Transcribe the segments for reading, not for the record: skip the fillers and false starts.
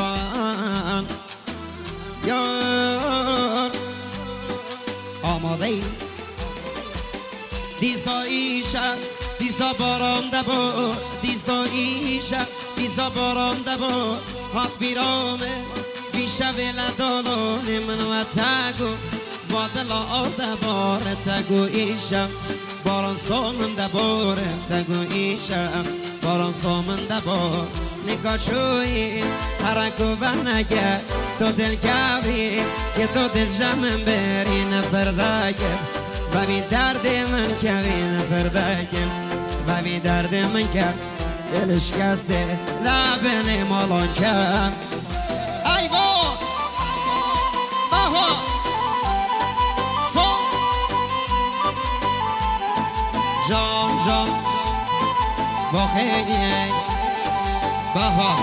یار آماده ای دیسا ایشب دیسا باران دبار دیسا ایشب دیسا باران دبار هات بیرامه بیشه ولدالان من و تگو وادلا دبار تگو ایشب باران سامن دباره تگو ایشب باران سامن دبار نکاشوی ترکو و نگه تو دل کبری که تو دل جمع بری نفردگه و بی درد من کبی نفردگه و بی درد من کب دلش کسته لبن مالان کب ای با بها سو جان جان با خیلی بها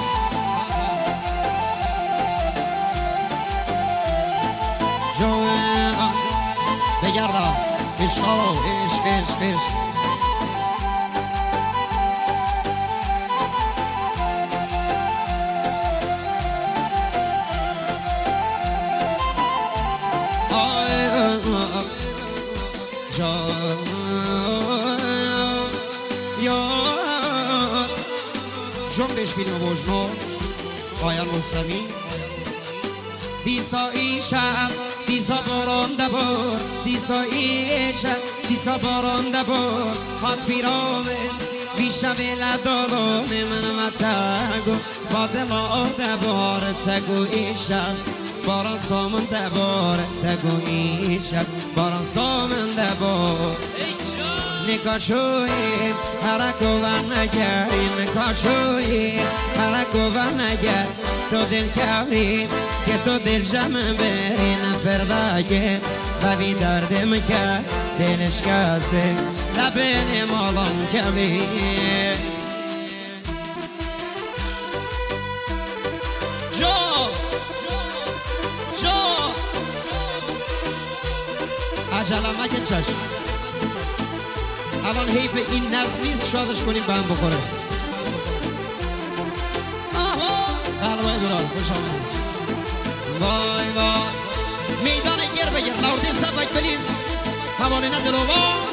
جوان بگردم عشقا عشق جنبش بیلیم بجنو آیان مستمی دیسا ایشب دیسا باران دبار دیسا ایشب دیسا باران دبار هات بیرامه بیشه ولدالان من و تگو با دلا دبار تگو ایشب باران سامن دبار تگو ایشب باران سامن دبار نکاشوی حرکو و نگری نکاشوی حرکو و نگر تو دل کبری که تو دل جمع بری نفردگه و بی درد مکر دلش کسته لبن مالان کبی جو عجله مگه چشم الان حیف این نظم نیست شادش کنیم به هم بخوره قلبای برال خوش آمد وای وای میدان گر بگر لورده سبک پلیز همانه ندلو وای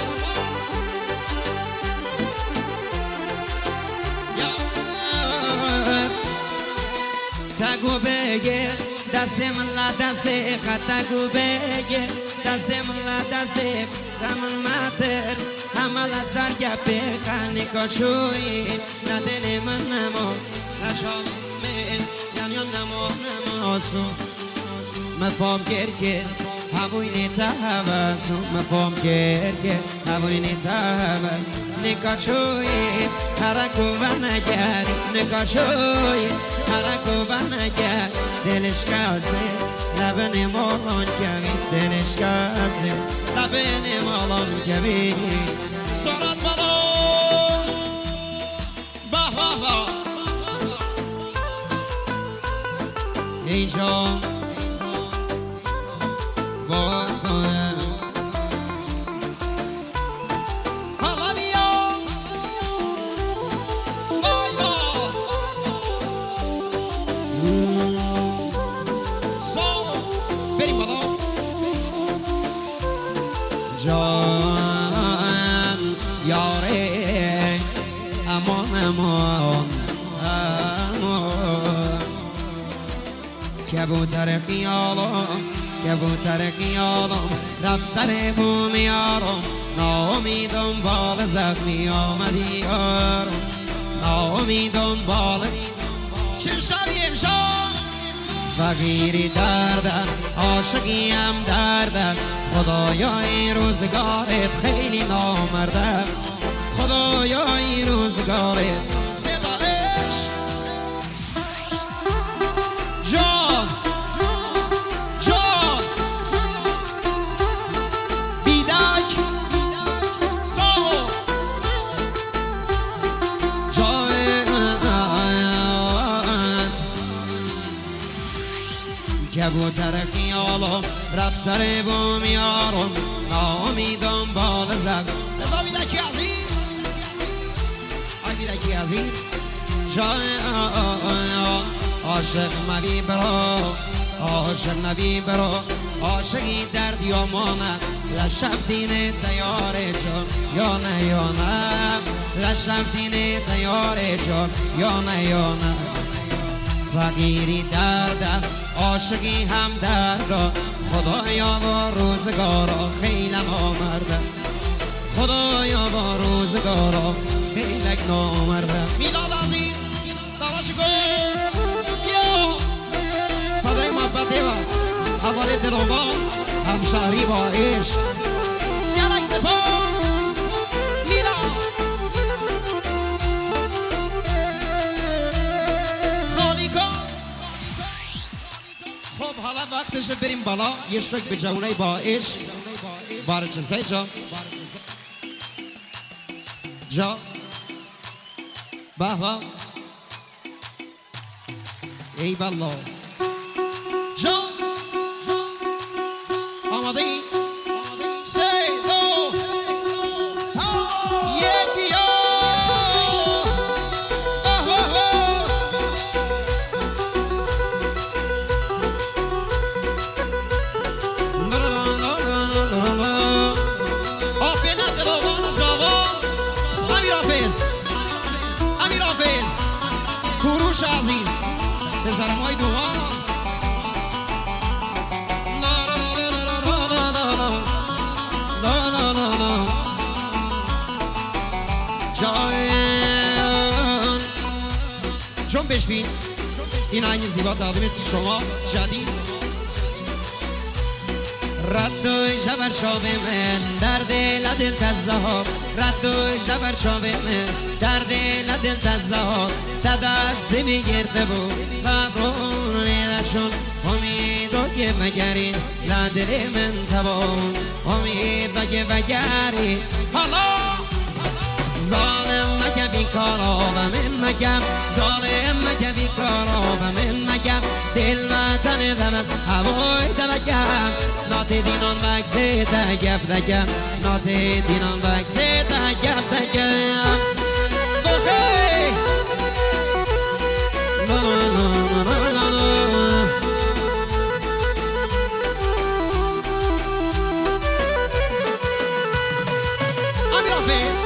تگو بگه دست من لدست تگو بگه دست من لدست دمن ماتر همه سر گپه خانی کاشوی ندل من نمو نشامه یعنی نماسو مفهم کرکر هوی نیتا هواسو مفهم کرکر هوی نیتا هوا نکاشوی حرکو و نگری نکاشوی حرکو و نگر دلش کاسه لبن مالان کمی دلش کاسه لبن مالان کمی سرات مالان با اینجا با حالا بیام بای با بریم بالا جان یاره امان امان امان کبوتر خیالم رفت سر بوم یارم ناامیدم بال زخمی آمدی یارم ناامیدم بال چه شبی امشب فقیری دردن عاشقیم دردن خدایای روزگارت خیلی نامردن خدایای روزگارت صدایش جان بیدک ساو کبوتر خیالم رفت سر بوم یارم ناامیدم بال زد رضا بیدکی عزیز آی بیدکی عزیز عاشق مبی برو عاشق نبی برو عاشقی در دیامانه لشب دینه تیار جان یا نه یا نه لشب دینه تیار جان یا نه یا نه فقیری دردم عاشقی هم دردا خدایا با روزگارا خیلی نامرده خدایا با روزگارا خیلی نامرده میلاد عزیز داراش گل بیا فدای محبتی و اول دلوان همشهری با عشق یلک سپاس میلاد خالی کن خب حالا وقتشه بریم بالا یه شک به جوانای با عشق بار جنسه جا جا بابا ای بالله جا آماده ای سه دو یک بیا امیر حافظ کوروش عزیز بزرمای دوها جان جنبش بین این آهنگ زیبا تقدیم شما جدید رد و جبر شابه من در دل دل تزهاب رد و جبر شابه من در دل دل تزهاب تا دست میگرده بود ببرون نیدشون امید و که بگری لدل من تباون امید و که بگری حالا ظالم مگه بیکارا و من مگم ظالم مگه بیکارا و من مگم دل وطن دمن هوای دلگم نات دینان بگزه تگب دگم نات دینان بگزه تگب دگم بخی امیر حافظ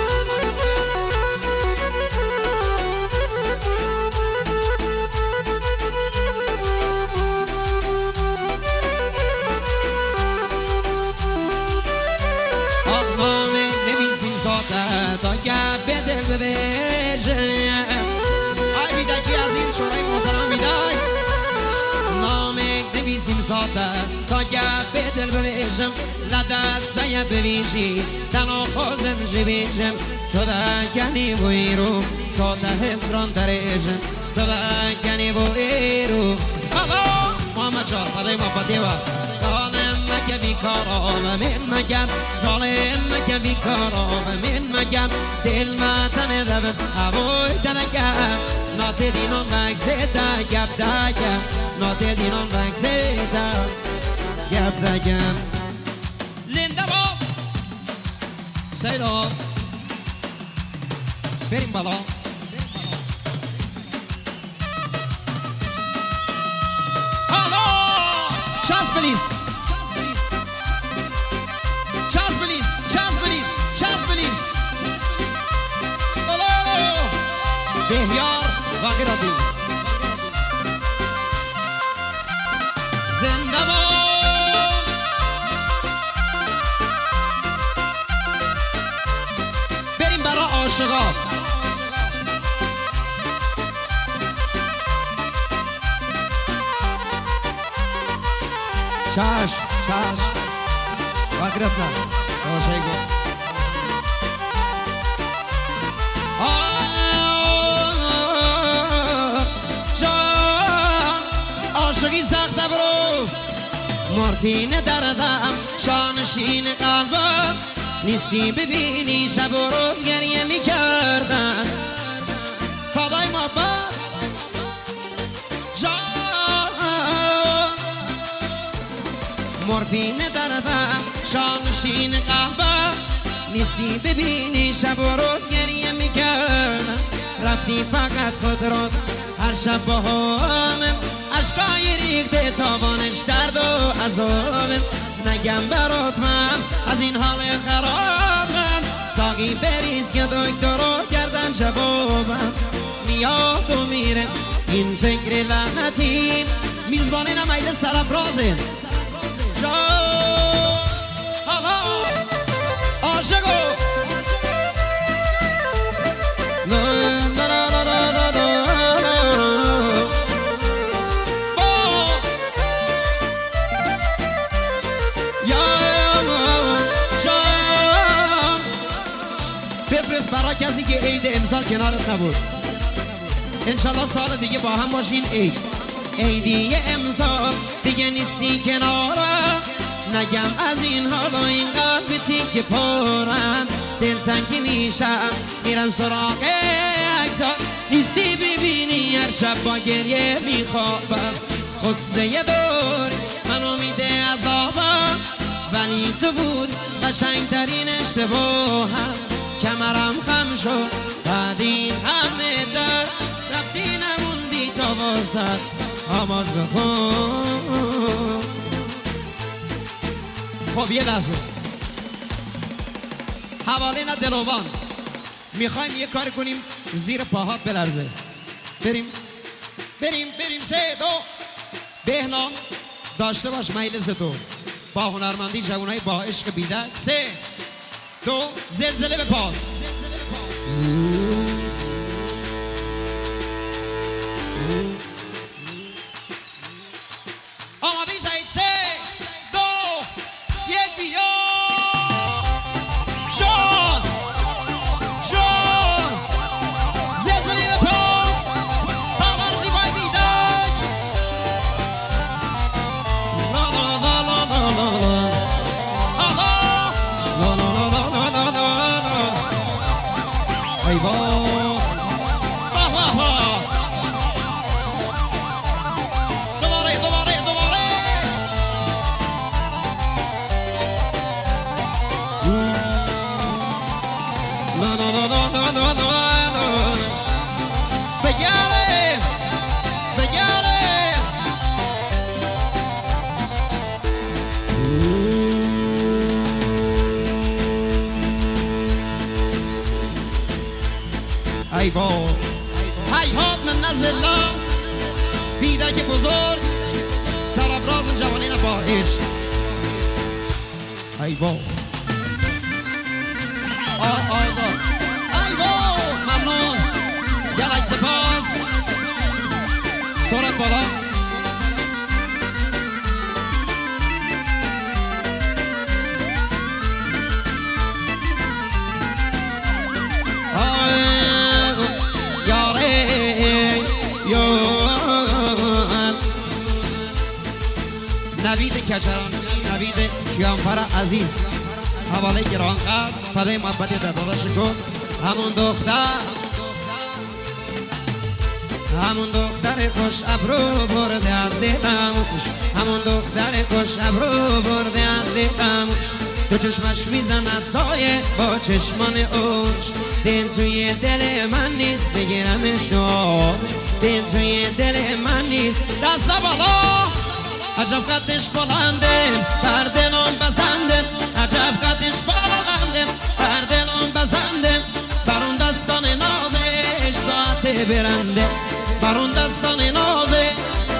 تا گپ به دل ببیشه ای بیدکی عزیز شورای محترم بیدای نامک نویسیم ساده تا گپ به دل ببیشم لدسته ببیشی تنها خوزم جبیشم تو دکنی بوی رو ساده حسران تریشم تو دکنی بوی رو حالا محمد جان فدای محبتی و مگه بیکارا و من مگم ظالم مگه بیکارا و من مگم دل وطن دبن هوای دنگم نات دینان بگزه دا گب دگم نات دینان بگزه دا گب دگم زنده باد سیدا بریم بالا حالا شاز بلیز بهیار واقعاتی زنده باد بریم برای عاشقا چاش واقعاتنا عاشقا عاشقی سخته برو مورفین دردم شانشین قلبم نیستی ببینی شب و روز گریه میکردن فدای محبت جان مورفین دردم شانشین قلبم نیستی ببینی شب و روز گریه میکردن رفتی فقط خود رو هر شب با همم ریخته تابانش درد و عذابه. نگم برات من از این حال خرابم، ساقی بریز که دکترها کردن جوابم. میاد و میره این فکر لعنتی، میزبان نمیل سرافرازه جان عاشقو بفرست برای کسی که عید امسال کنارت نبود، انشالله سال دیگه با هم باشین. عیدی امسال دیگه نیستی کنارم، نگم از این حالا این قلب تیک پارم. دلتنگی میشم میرم سراغ عکسات، نیستی ببینی هر شب با گریه میخوابم. قصه دور من امید عذابم، ولی تو بود قشنگترین اشتباهم. کمرم خم شد بعد این همه در رفتی نموندی تا واسد آواز بخون. خب یه لحظه حواله نه دلوان، میخوایم یه کار کنیم زیر پاهات بلرزه. بریم سه دو بهنام داشته باش مجلس تو با هنرمندی جوانای با عشق بیدک. سه دو زلزله به پاس. آماده سعید. سه دو یک بیا جان زلزله به پاس. تاغر زیبای بیدک لا لا لا لا لا لا ای واه دوباره بگره ای با هیهات من نزلا بیدک بزرگ سرابراز جوانین با عشق. ای با آزاد ای با ممنون گلک سپاس سرعت بالا. نوید کچران، نوید کیانفر عزیز، حواله گرانقدر فدای محبت داداش کن. همون دختر خوش ابرو برده از دلموش، همون دختر خوش ابرو برده از دلموش. تو چشمش میزند سایه با چشمان اوش، دل توی دل من نیست بگیرمش نوش، دل توی دل من نیست. دست بالا عجب قدش بلنده بر دلم بزنده، عجب قدش بلنده بر دلم بزنده. بر اون دستان نازش ساعت برنده، بر اون دستان نازه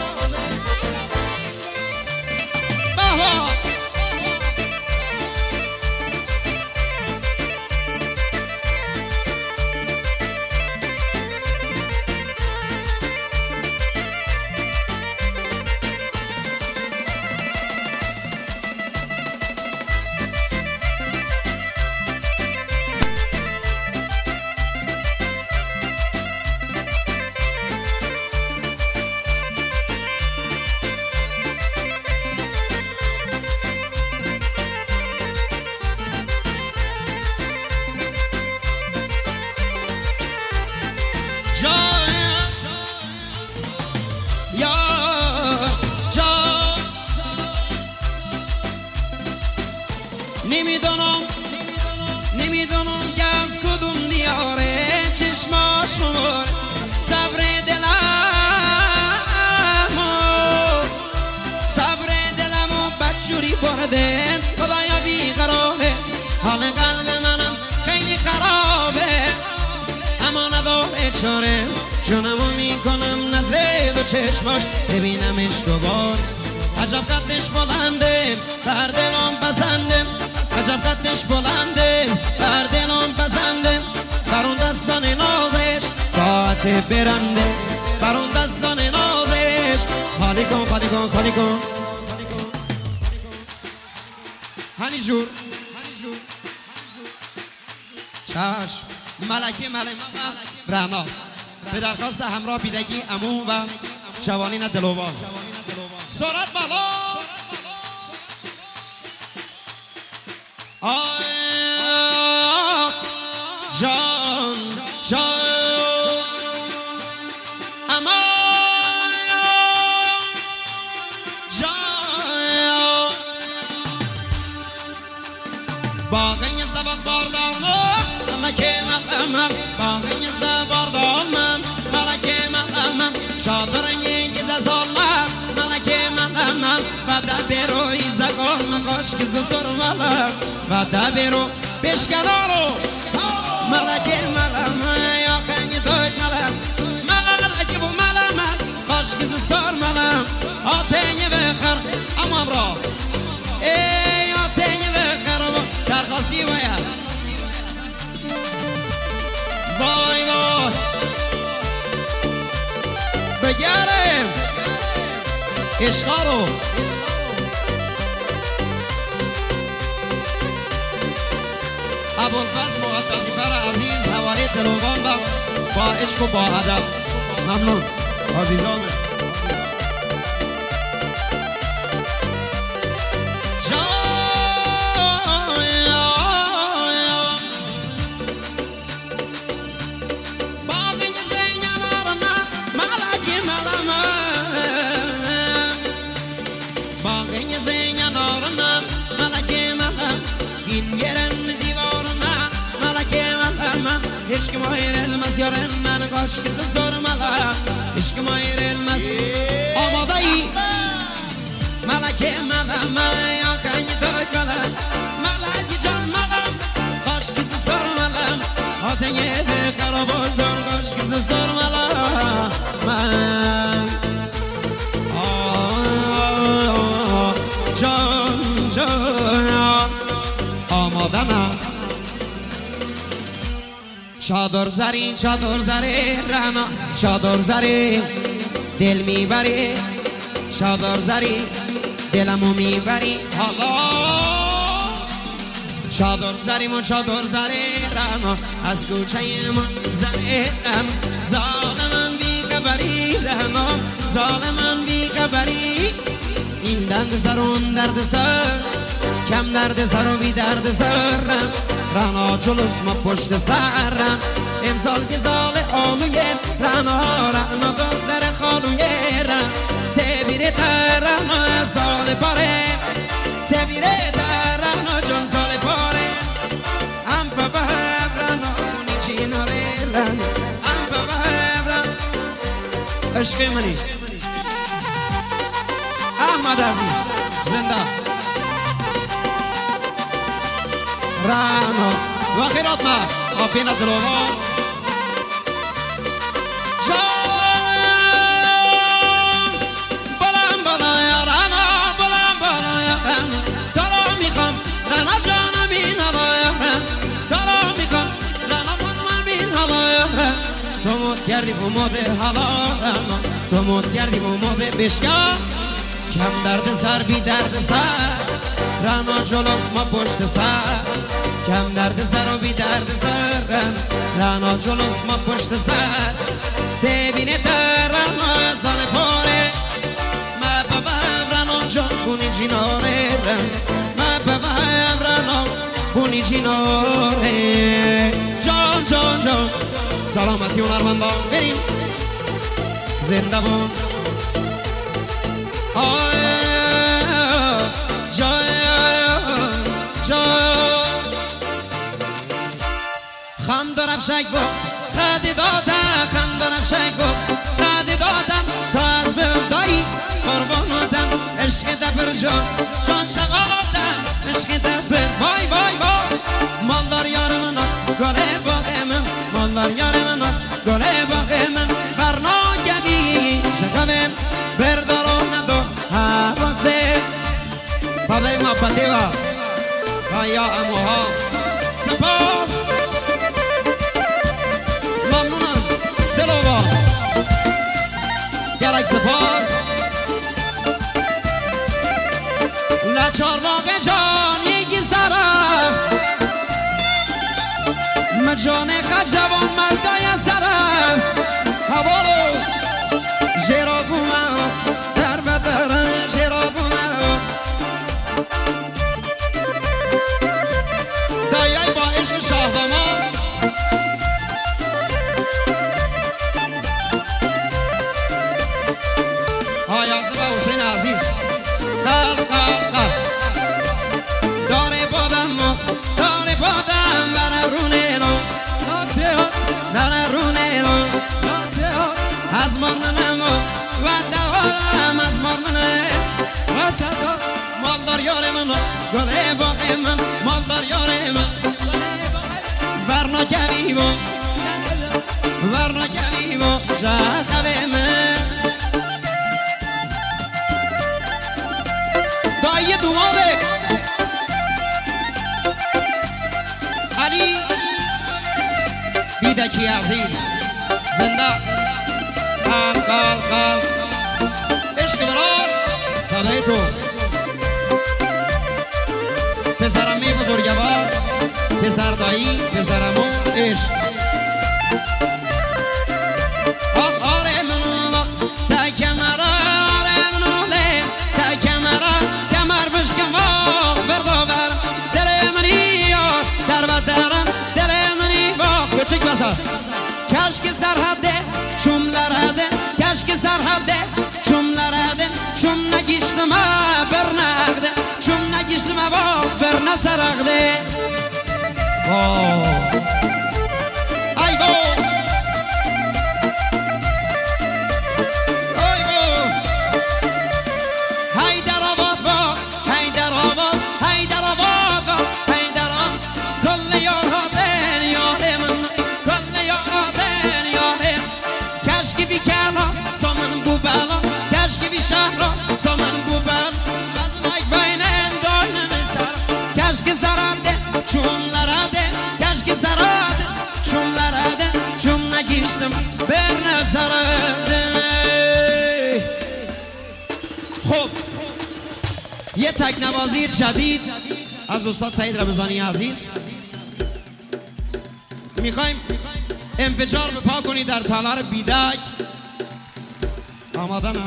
بابا. نمیدونم که از کدوم دیاره چشماش مور صبر دلمو بیچاره جونمو میکنم نظر دو چشماش ببینمش دوبار عجب قدش بلنده بر دلم بزنده عجب قدش بلنده بر دلم بزنده برون دستان نازش ساعت برنده برون دستان نازش خالی کن خالی کن خالی کن هنی جور چشم ملکه رعنا به درخواست همراه بیدگی عمو و جوانین دلوبا سرعت بالا جان جان اما جان باقی زبان باردارم ملکه مقامم باقی زبان باردارم ملکه مقامم شادرنگی گز آلم ملکه مقامم و دبیرو ایزگان مقاش گز سرمالم و دبیرو بشکنارو ملکه مقامم یا کنی دوی ملم ملکه بو ملم قاش گز سرمالم آتینی بخر امام را ای آتینی بخر درخواستی باید وای وای بگرم عشقا رو ابوالفضل مقدسی فر عزیز حوالی دلوگان و با عشق و با ادب ممنون عزیزانه عشق مایر المس یارم من قاش که زور ملا عشق مایر المس آماده ای ملکه ملم یا خنی دوی ملم ملکه جان ملم قاش که زور ملم آتنگه خراب و زور قاش که زور ملم من جان جان آماده نه چادر زری رحنا چادر زری دل میبری چادر زری دلمو میبری حالا چادر زری من چادر زری رحنا از کوچه من زریم ظالمن بیخبری رحنا ظالمن بیخبری این درد سر اون درد سر کم درد سر و بی درد سرم رنا جلوس ما پشت سرم امسال که سال آلویه رنا دختر خالویه رم تبیره ترنا سال پاره تبیره ترنا جان سال پاره ام پا بهب رنا اونی چی ناره رنا ام پا بهب رنا عشق منی احمد عزیز زنده رانو و خیراتنا آبینا دلوها جان بلند بلند رانا بلند بلند رانا تارا میخوام رانا جانم این حالا تارا میخوام رانا جانم این حالا تو مد کردی اومده حالا رانا تو مد کردی اومده بشکا کم درد سر بی درد سر رانا جلوس ما پشت سر کم درد سر و بی درد سر رانا جلوس ما پشت سر تبینه در رانا سال پاره ما بابا رانا جان بونی جیناره ما بابا رانا بونی جیناره جان جان جان سلامتی اون ارمندان بریم زنده بون خم دارم شک بود خدی دادم خم دارم شک بود خدی دادم تا از بودایی قرباناتم عشق دبر جان شغالاتم عشق دبر وای وای وای مالدار یارم گله باقی من مالدار یارم گله محبتی و یا اموها سپاس ممنونم دلوبا گرک سپاس لچار واقع جان یکی سرم مجانه خجوان مردای سرم هوالو جرابومم در بدرم جرابومم دایای با عشق شاهدامان آیازه و حسین عزیز داره بادم بررونه رو بررونه رو از مارنم و دوام از مارنم مالدار یار من گله باقی من مالدار یار من ورنا کبیبو شخبه من دایی دوماره علی بیدکی عزیز زنده قل عشق برار تبعی تو پسرم می بزرگوار پسر دایی پسرمو عشق آره منو تا کمرا آره منو ده تا کمرا کمر بشکم بردا بر دل منی در بدرم دل منی با کوچک بسا کشک سرحده شملرده کشک سرحده شملرده شم نگیشتم برنگده شم نگیشتم با برنسرگده ای بو سامن بوبن از نک بینن دارن سر کشک زراده چون لراده کشک زراده چون لراده چون نگیشتم بر نزراده خب یه تکنوازی جدید از استاد سعید رمضانی عزیز میخوایم انفجار به پا کنی در تالار بیدک آماده نه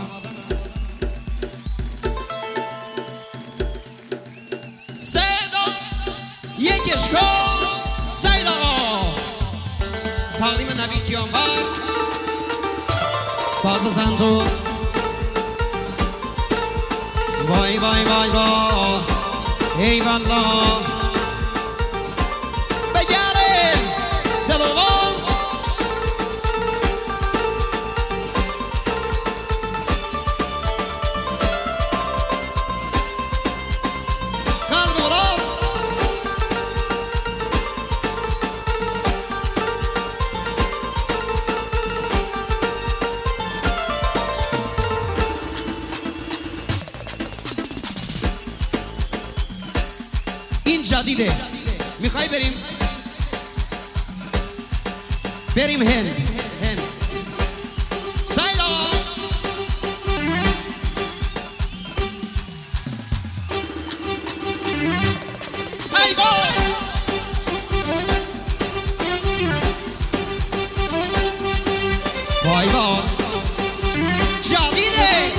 یکش کن سید آقا تعلیم نبی کیانبر ساز زندون وای وای وای وای ای والله بگرم دلوان جدیده میخوای بریم هند سایلا ای وای وای جدیده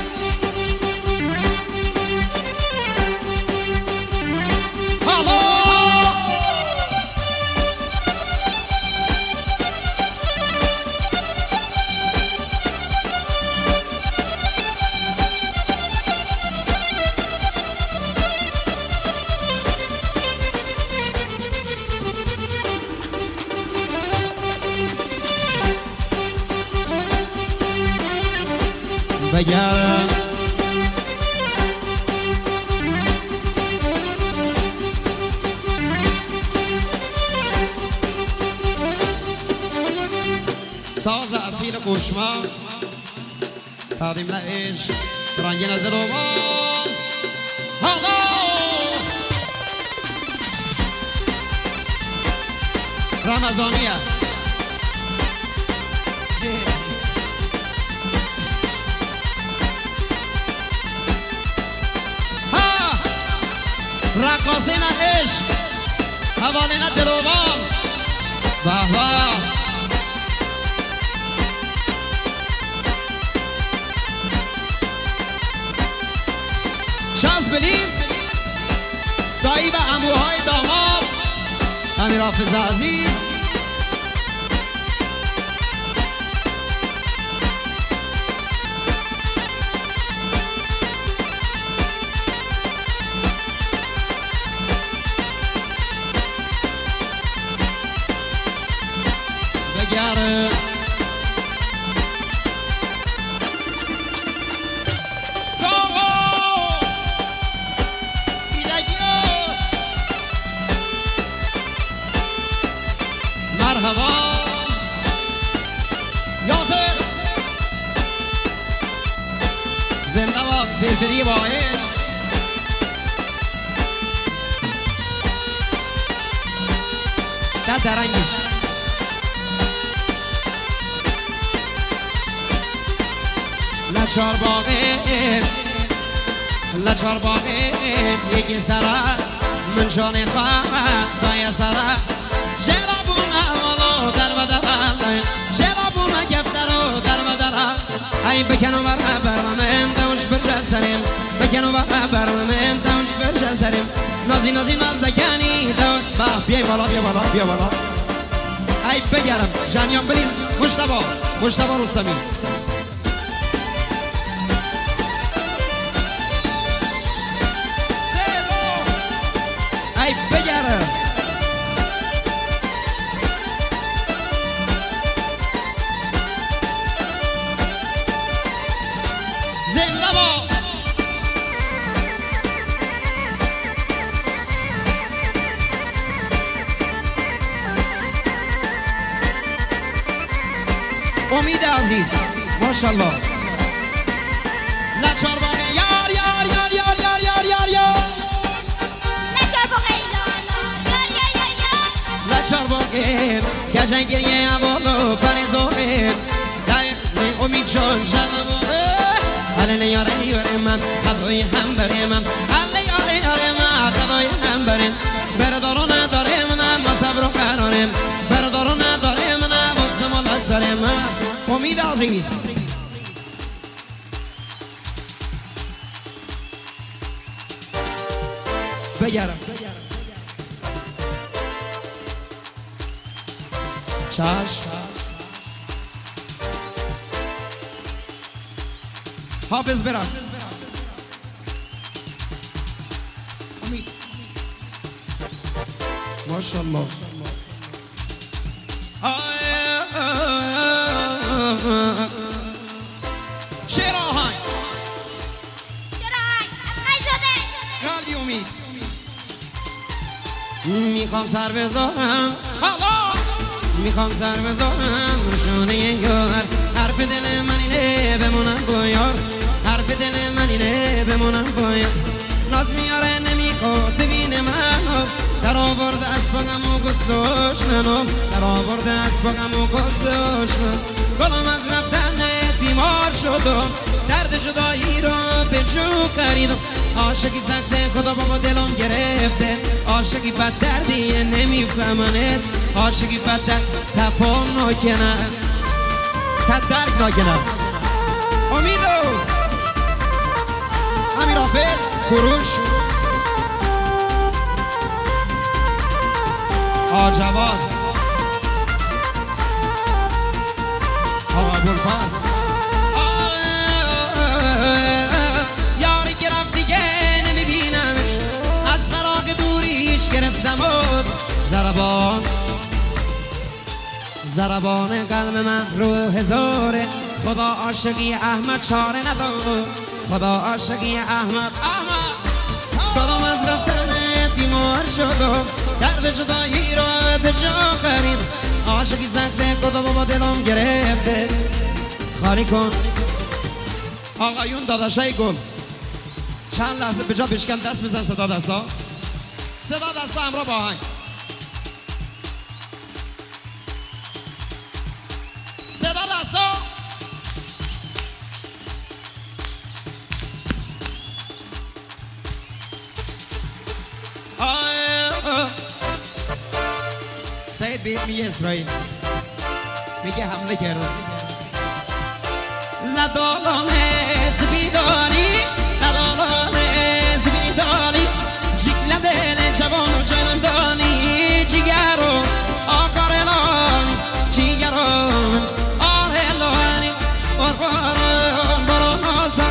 بگرم ساز اصیل قشما تقدیم لعش رنگین دلوان حالا رمضانیه ها رقاصین عشق حوالین دلوان بابا شانس بلیز دایی و عموهای داماد امیر حافظ عزیز بگره مرحبا یاسر زنده باد فرفری باید ده درنگش لچار باقی یکی سرا من جان خواهد دای سرا جرابونا گفترو در بدر ای بکنو بر من دوش برجستریم بکنو بر من دوش برجستریم نازی نازدکنی دو بیا بالا ای بگرم جانیان بریز مشتبا رستمی ای بگرم زنده با امید عزیز ماشاءالله لچار باقی یار لچار باقی کجنگیریه عوالو پریزوه امید جان علی یاره من خدای هم بریم علی من خدای هم بریم بردارو نداره من ما صبر و قراریم بردارو نداره من واسه ما لسریم امید عزیز بگرم چاش حافظ برقص امید ماشاءالله شعر آهنگ قلبی امید میخوام سر بذارم میخوام سر بذارم روشونه یار حرف دل من اینه بمونم با یار حرف دل من اینه بمونم با یار ناز میاره نمیخواد ببینه منو در آورده اسباقم و گستاش منو در آورده اسباقم و گستاش من گلم از رفتنت بیمار شدم درد جدایی رو به جو خریدم عاشقی سخته خدا بابا دلم گرفته عاشقی بد دردیه نمیفهمنت عاشقی بد درد تفاهم نکنه درک نکنه امیدو امیر حافظ کروش آجواد آقا ابوالفضل یاری که رفت دیگه نمیبینمش از فراق دوریش گرفتم ضربان قلب من رو هزاره خدا عاشقی احمد چاره نداره خدا عاشقی احمد دلم از رفتنت بیمار شدم درد جدایی رو به جا خرید عاشقی سخته خدا بابا دلم گرفته خالی کن آقایون داداشای گل چند لحظه به جا بشکن دست بزن صدا دستا همراه با آهنگ سعید بید میگه اسرائیل میگه حمله کرده ندارم بیداری ندارم بیداری جیل دل جوان و جلندانی جیگرو آقار الانی جیگرو آه الانی برباران بران آزار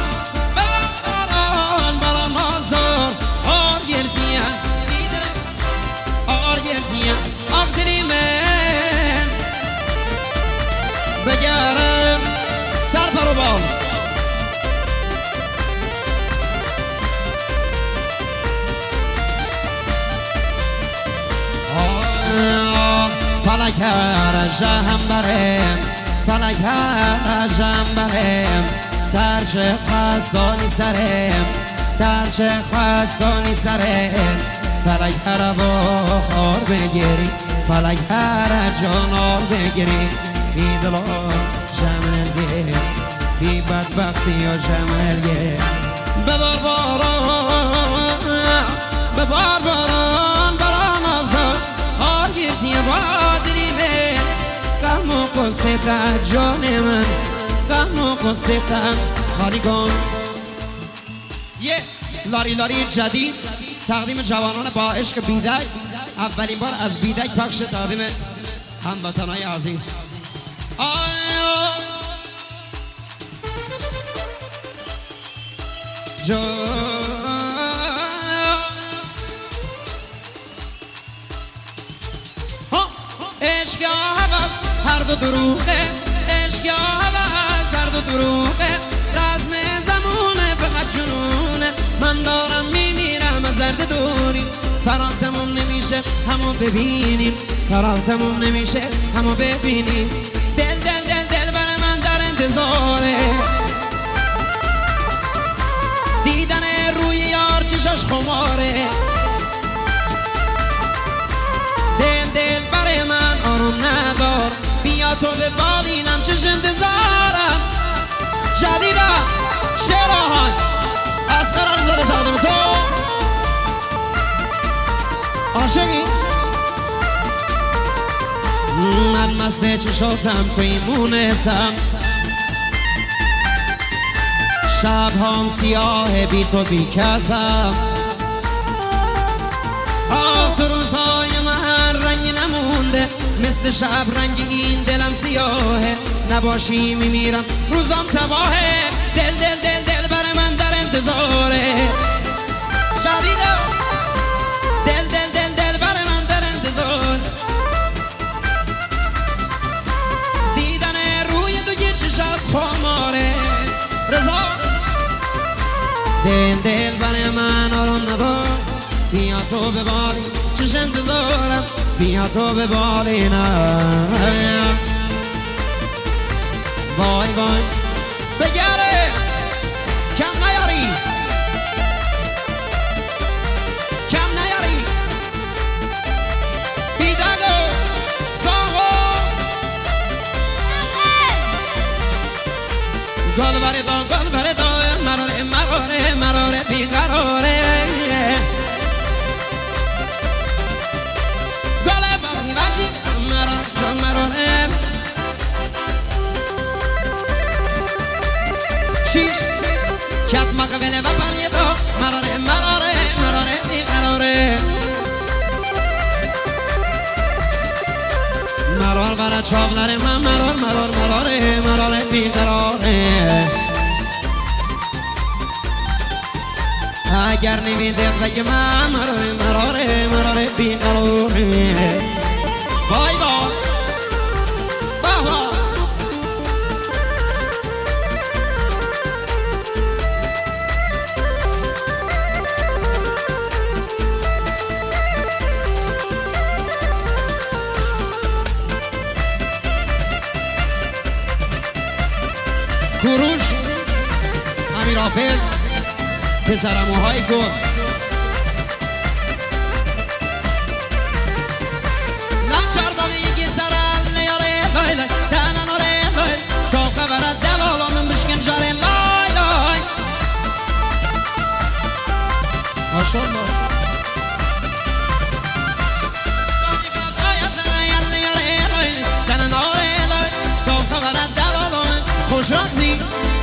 بران آزار آر گردیم آر گردیم آق دلی من بگرم سر پرو بال فلک رجم برم فلک رجم برم در چه خواستانی سرم در چه خواستانی سرم فلک هر با خار بگیری فلک هر جانار بگیری بی دلا جمعه بی بدبختی و جمعه ببار باران ببار باران بران افزار آرگیتی بادری من غم و قصه در جان من غم و قصه در خالی کن یه لاری لاری جدید تقدیم جوانان با عشق بیدک اولین بار از بیدک پخش تقدیم هموطنهای عزیز عشق یا هوس هر دو دروغه عشق یا هوس هر دو دروغه رزم زمونه فقط جنونه من دارم میمیرم از درد دوری فرار تموم نمیشه همو ببینیم فرار تموم نمیشه همو ببینیم دل دل دل دل بر من در انتظاره دیدن روی یار چشاش خماره دل دل بر من آروم ندار بیا تو به بالینم چش انتظارم جدیدم شعرهای از قرار زده تقدیم تو عاشقی من مست چشاتم توی مونسم شب هم سیاه بی تو بی کسم تو روزهای من رنگی نمونده مثل شب رنگی این دلم سیاهه نباشی میمیرم روزم تباهه دل دل دل دل بر من در انتظاره شدیدم دل دل دل دل بر من در انتظار دیدن روی دوی چشات خماره رضا دل دل بر من آروم ندار بیا تو به بالی چش انتظارم بیا تو به بالی نه وای وای بگره کم نیاری کم نیاری بیدگو ساغو گل بردا مراره مراره مراره بیقراره کت مقبله و پلیدا مراره مراره مراره بیقراره مرار برد شاغلر من مرار مرار مراره مراره بیقراره اگر نمیده دیگه من مراره مراره مراره بیقراره وای وای کوروش امیر حافظ پسرموهای گل لنچار باقی سرال لیاره لای لای دانان لای لای تا خبرت دلالا من بشکن جاره لای لای ماشالله زاری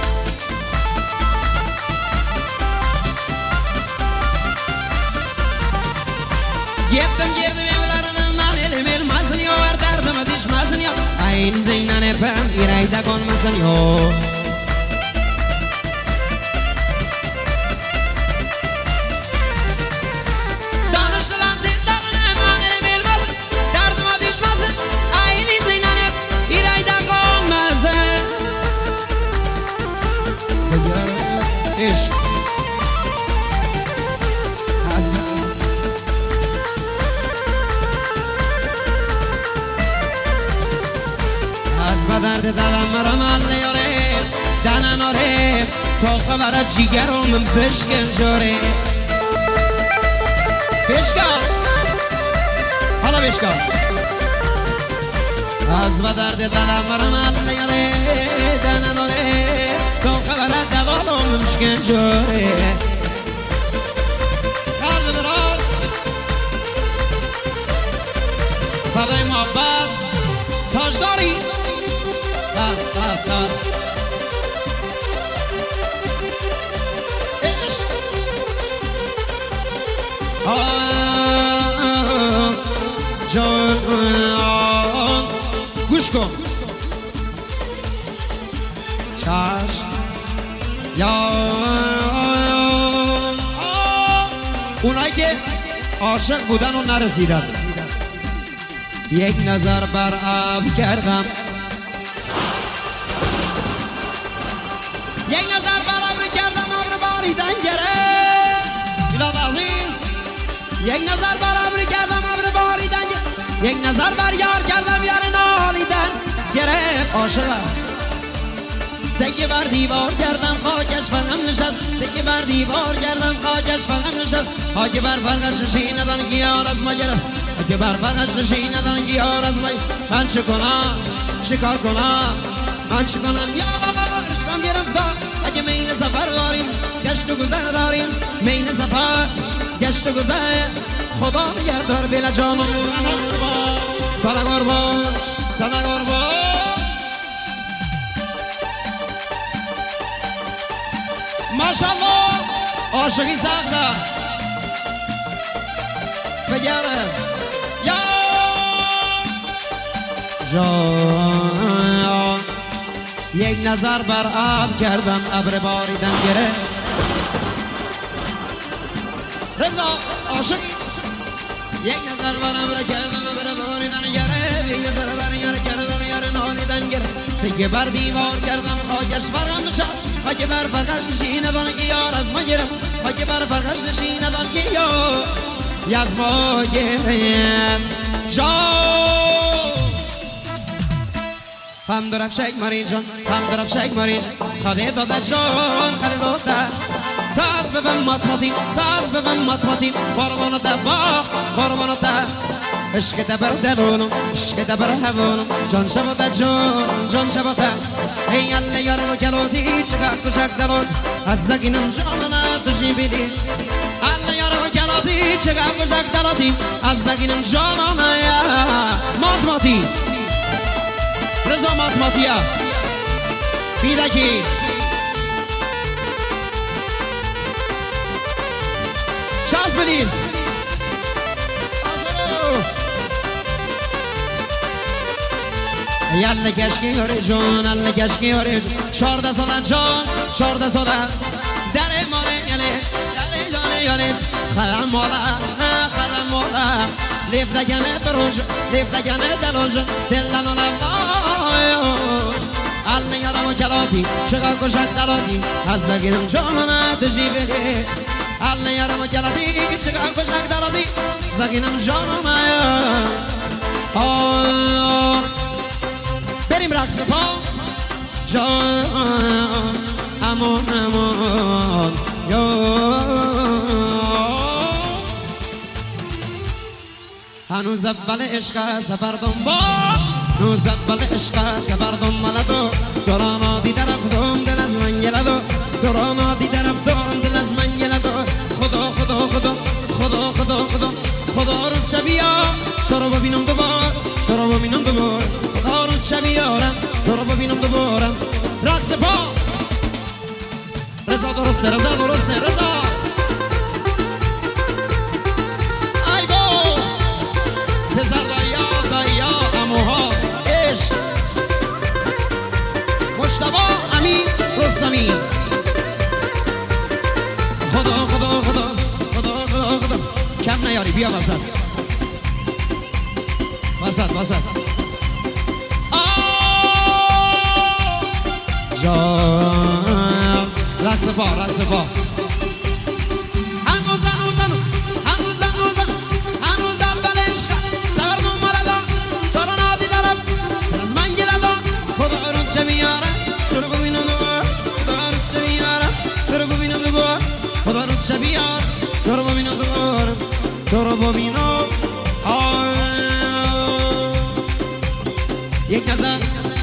گیتم گردم evlarını man elim elmasın yo var derdime düşmesin yo Aynı zeynen epem yüreğde konmasın yo Danıştılan zindanını man elim elmasın derdime düşmesin Aynı zeynen hep yüreğde konmasın İş از بدرد دلم مرا ملیاره دنن آره تا خبر جیگرم بشکن جاره بشکن حالا بشکن از بدرد دلم مرا ملیاره دنن آره تا خبر دوالم بشکن جاره قلب برار فدای محبت تاجداری دار عشق جان گوش کن چشم یا اونایی که عاشق بودن و نرسیدن یک نظر بر ابر کردم یک نظر بر ابر کردم ابر باریدن گرفت میلاد عزیز یک نظر بر ابر کردم ابر باریدن گرفت یک نظر بر یار کردم یار نالیدن گرفت عاشقم تکیه بر دیوار کردم خاکش فرهم نشست تکیه بر دیوار کردم خاکش فرهم نشست خاک بر فرقش نشیندن که یار از ما گرفت خاک بر فرقش نشیندن که یار از ما من چه کنم چه کار کنم من چه کنم یا رشتم گرفتم اگه مین سفر داریم گشت و گذر داریم مین سفر گشت و گذر خدا نگهدار بلا جانم سالا قربان سالا قربان ماشاءالله عاشقی سخته بگره یا جان یک نظر بر ابر کردم ابر باریدن گرفت رضا عاشق یک نظر بر ابر کردم ابر باریدن گرفت یک نظر بر یار کردم یار نالیدن گرفت تکیه بر دیوار کردم خاکش فرهم نشست خاک بر فرقش نشیندن که یار از ما گرفت خاک بر فرقش نشیندن که یار از ما گرفت جان خم درف شک ماری جان خم درف شک ماری خاله داده جان خاله داده تاز ببن ماتماتی تاز ببن ماتماتی بارمانو ده باخ بارمانو ده عشق ده بر دلونم عشق ده بر هوانم جان شباته جان شباته ای الله یارم و کلاتی چقدر کشک دلات از زگینم جانم دشی بیدی الله یارم و کلاتی چقدر کشک دلاتی از زگینم جانم ماتماتی رضا ماتماتیا بیدکی شاز بلیز یالا کشکی هره جان الله کشکی هره جان 14 سالن جان 14 سالن در ماله یاله خلم مالا لیف دگنه دروج لیف دگنه دلوج دلن الله یارم و کلاتی چقدر کشک دلاتی از دگیرم جانم دجی بلی الله یارم و کلاتی چقدر کشک دلاتی از دگیرم جانم بریم رقص پا جان امان امان هنوز اول عشق سفر دنبال هنوز اول عشق سفر دنبال تو را نادیده رفتم دل از من گلدو تو را نادیده رفتم دل از من گلدو خدا خدا خدا خدا خدا خدا خدا روز شبیه تو رو ببینم دوبار تو رو ببینم دوبار خدا روز شبیارم تو رو ببینم دوبارم رقص پا رضا درسته رضا درسته رضا ایگو پسر دایا اموها عشق مجتبی امین رستمی خدا خدا خدا خدا خدا خدا کم نیاری بیا وسط وسط وسط جان رقص پا رقص پا هنوز هنوز هنوز هنوز هنوز اول عشق سفر نماردا تو رو نادی دارم از من گلدان خدا عروض چه میاره تو رو ببینم دوبار خدا عروض چه میاره تو رو ببینم دوبار خدا عروض چه بیار تو رو ببینم دوبار تو رو ببینم یک نظر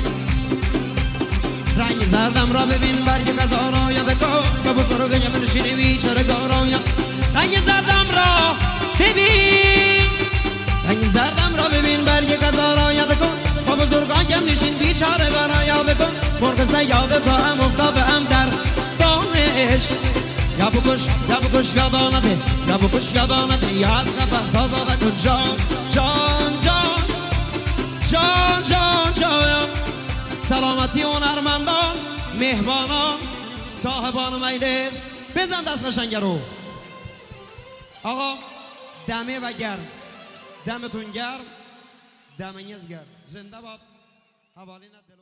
رنگ زردم را ببین برگ قضا یاد کن که بزرگ بنشینی بیچاره گارا رنگ زردم را ببین رنگ زردم را ببین برگ قضا را یاد کن با بزرگان گم نشین بیچاره گارا یاد کن مرغ سیاده تا هم افتاد هم در دامش یا بکش یادانته یا بکش یادانته یا از نفس آزاده کن جان جان جان جان جان جان سلامتی هنرمندان مهمانان صاحبان مجلس بزن دست قشنگ رو آقا دمه و گرم دمتون گرم دمنیز گرم زنده باد حوالی ندل